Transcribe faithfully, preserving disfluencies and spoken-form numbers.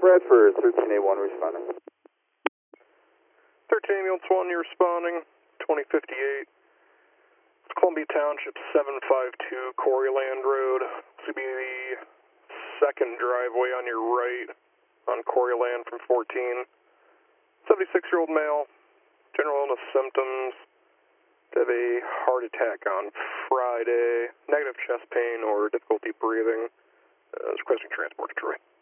Bradford, thirteen A one responding. thirteen ambulance one, you're responding, twenty fifty-eight. Columbia Township, seven five two Coreyland Road. This would be the second driveway on your right on Coreyland from fourteen. seventy-six-year-old male, general illness symptoms. Have a heart attack on Friday. Negative chest pain or difficulty breathing. Uh, is requesting transport to Troy.